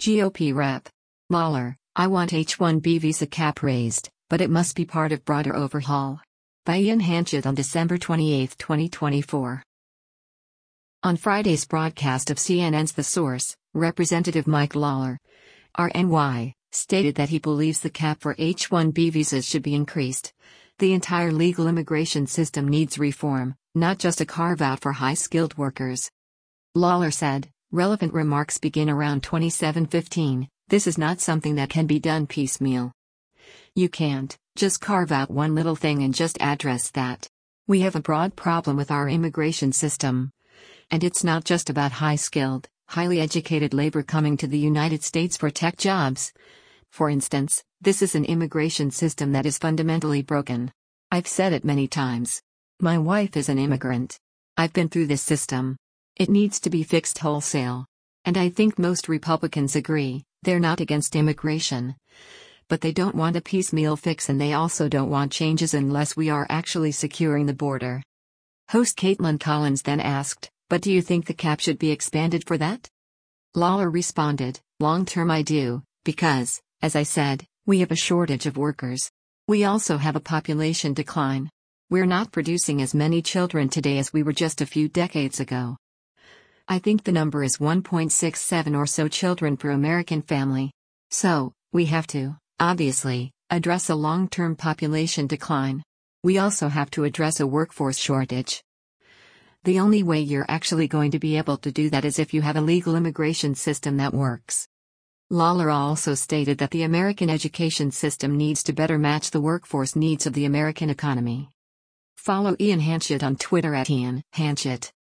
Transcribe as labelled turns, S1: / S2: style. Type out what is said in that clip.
S1: GOP Rep. Lawler, I want H-1B visa cap raised, but it must be part of broader overhaul. By Ian Hanchett on December 28, 2024. On Friday's broadcast of CNN's The Source, Representative Mike Lawler, RNY, stated that he believes the cap for H-1B visas should be increased. The entire legal immigration system needs reform, not just a carve-out for high-skilled workers. Lawler said, relevant remarks begin around 2715, this is not something that can be done piecemeal. You can't just carve out one little thing and just address that. We have a broad problem with our immigration system. And it's not just about high-skilled, highly educated labor coming to the United States for tech jobs. For instance, this is an immigration system that is fundamentally broken. I've said it many times. My wife is an immigrant. I've been through this system. It needs to be fixed wholesale. And I think most Republicans agree, they're not against immigration. But they don't want a piecemeal fix, and they also don't want changes unless we are actually securing the border. Host Caitlin Collins then asked, but do you think the cap should be expanded for that? Lawler responded, long term I do, because, as I said, we have a shortage of workers. We also have a population decline. We're not producing as many children today as we were just a few decades ago. I think the number is 1.67 or so children per American family. So, we have to, obviously, address a long-term population decline. We also have to address a workforce shortage. The only way you're actually going to be able to do that is if you have a legal immigration system that works. Lawler also stated that the American education system needs to better match the workforce needs of the American economy. Follow Ian Hanchett on Twitter @Ian Hanchett.